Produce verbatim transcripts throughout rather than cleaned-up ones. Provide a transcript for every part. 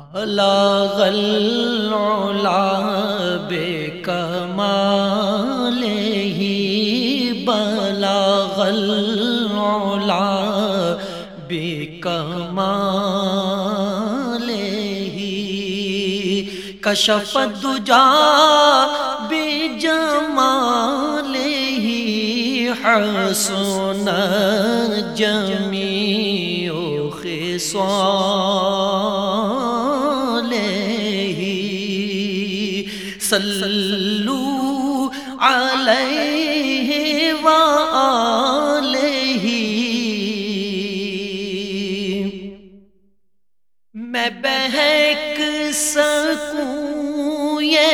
بلغ العلا بکمالہ بلغ العلا بکمالہ کشف الدجا بجمالہ حسن جمیع خصالہ صلو علیہ وآلہ میں بہک سکوں یہ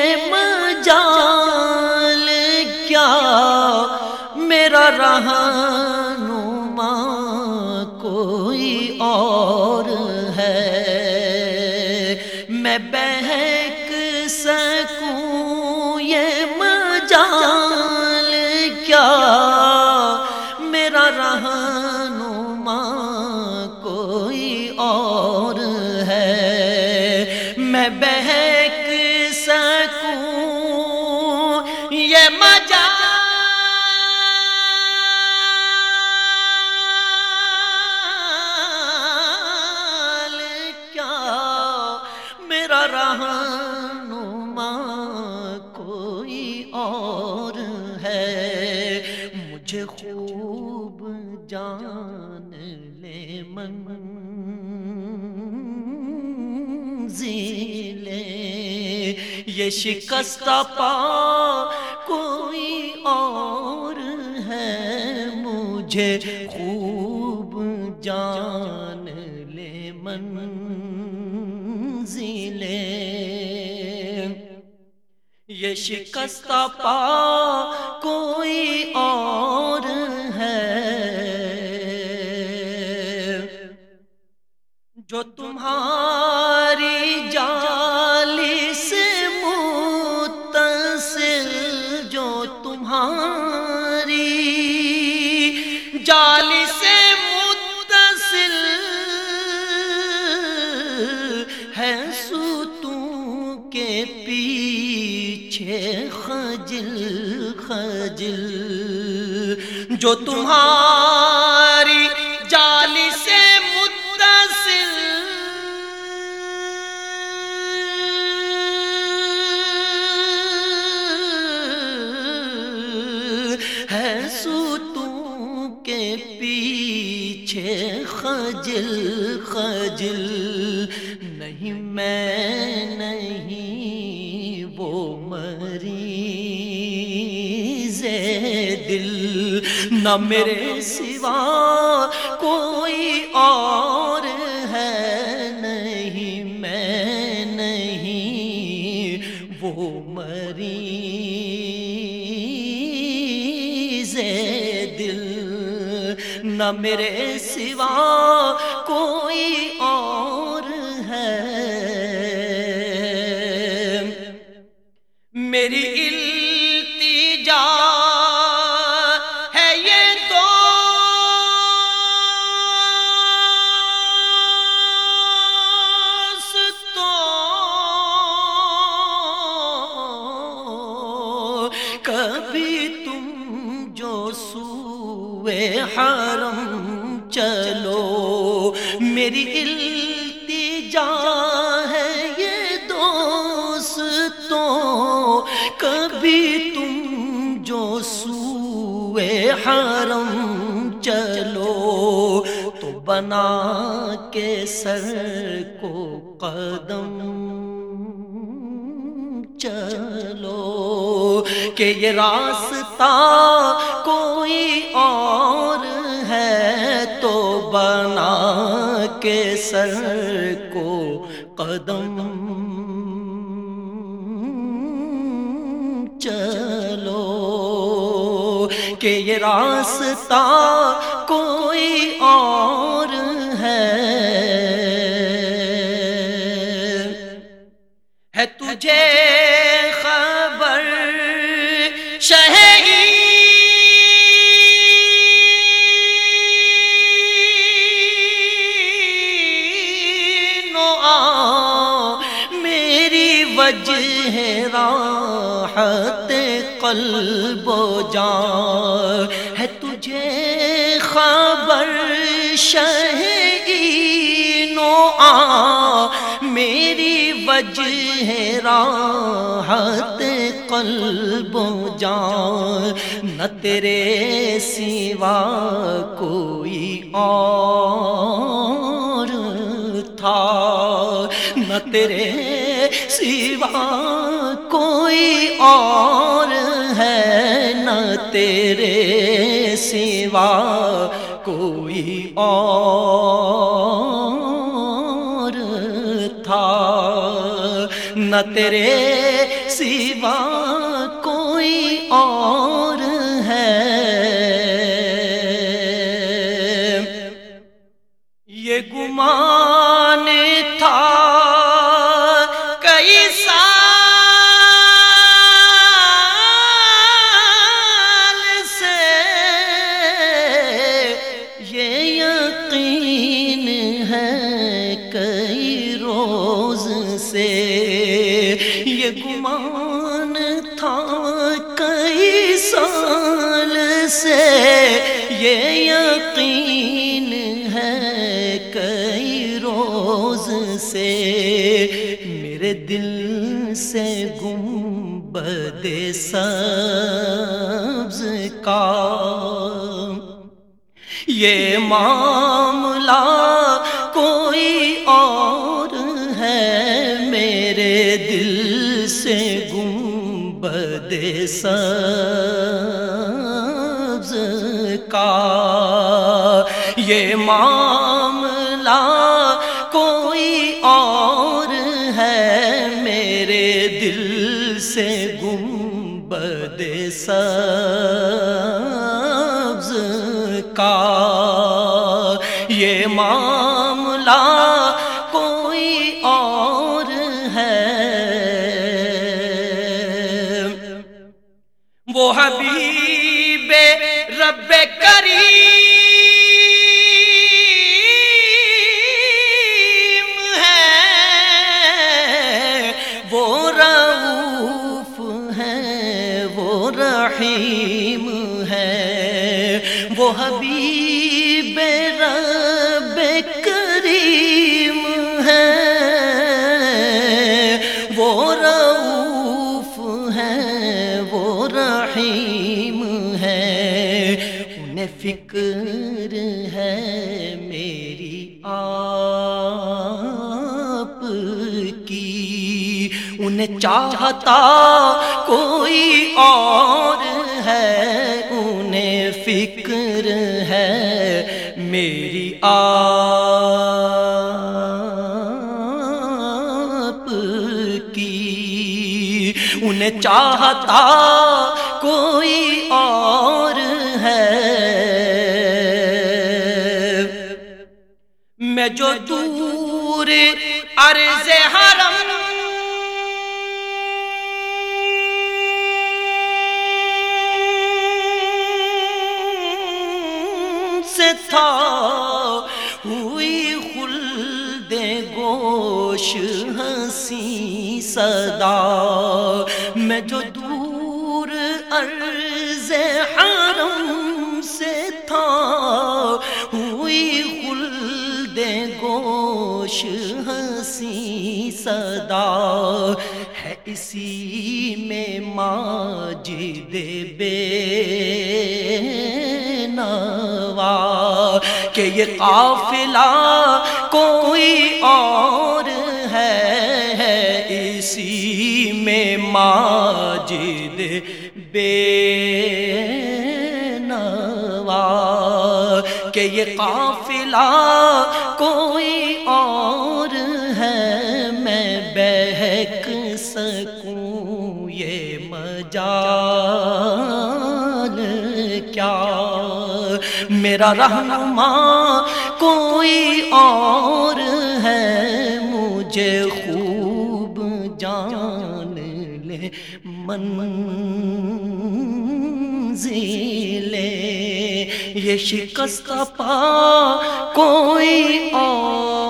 مجال کیا میرا رہنما کوئی اور ہے میں بہک سکوں یہ مجال کیا میرا رہنما کوئی اور ہے میں بہک سکوں یہ مجال کیا میرا رہنما کوئی اور ہے مجھے خوب جان لے منزل یہ شکستہ پا کوئی اور ہے مجھے خوب جان لے منزل یہ شکستہ پا کوئی اور ہے جو تمہاری جالی سے متصل جو تمہاری جالی سے متصل ہے ستون کے پیچھے خجل خجل جو تمہاری جالی سے متصل ہے ستون کے پیچھے خجل خجل نہیں میں نہیں وہ مریض دل نہ میرے سوا کوئی اور ہے نہیں میں نہیں وہ مریض دل نہ میرے سوا کوئی اور ہے میری التجا ہے یہ دوستو کبھی تم جو سوئے حرم چلو میری التجا ہے یہ دوستو کبھی تم جو سوئے حرم چلو تو بنا کے سر کو قدم چلو کہ یہ راستہ کوئی اور ہے تو بنا کے سر کو قدم چلو کہ یہ راستہ کوئی اور ہے ہے تجھے خبر شہری نو وجہ راحت قلب و جان ہے تجھے خبر شہین و آ میری وجہ راحت قلب و جان نہ تیرے سوا کوئی اور تھا نہ تیرے سوا کوئی اور ہے نہ تیرے سوا کوئی اور تھا نہ تیرے سوا کوئی اور ہے یہ گمان تھا کئی سال سے یہ یقین ہے کئی روز سے یہ گمان تھا کئی سال سے یہ یقین ہے کئی روز سے میرے دل سے گنبد سبز کا یہ معاملہ کوئی اور ہے میرے دل سے گنبد سبز کا یہ معاملہ کوئی اور ہے میرے دل سے گنبد سبز کا یہ معاملہ کوئی اور ہے وہ حبیب رب کریم ہے وہ رؤوف ہے وہ رحیم ہے وہ حبیب رب کریم ہے وہ رؤوف ہے وہ رحیم ہے انہیں فکر ہے میری آپ کی انہیں چاہتا کوئی اور ہے انہیں فکر ہے میری آپ کی انہیں چاہتا کوئی اور ہے میں جو دور عرض حرم سے تھا ہوئی خلد گوش ہنسی صدا میں جو دور عرض حرم سے تھا ہوئی خلد گوش ہنسی صدا ہے اسی میں ماجد بے نوا کہ یہ قافلہ کوئی اور ہے اسی میں ماجد بے نوا کہ یہ قافلہ کوئی اور ہے میں بہک سکوں یہ مجال کیا میرا رہنما کوئی اور ہے مجھے خوب جان لے منزلیں یہ شکست پا کوئی اور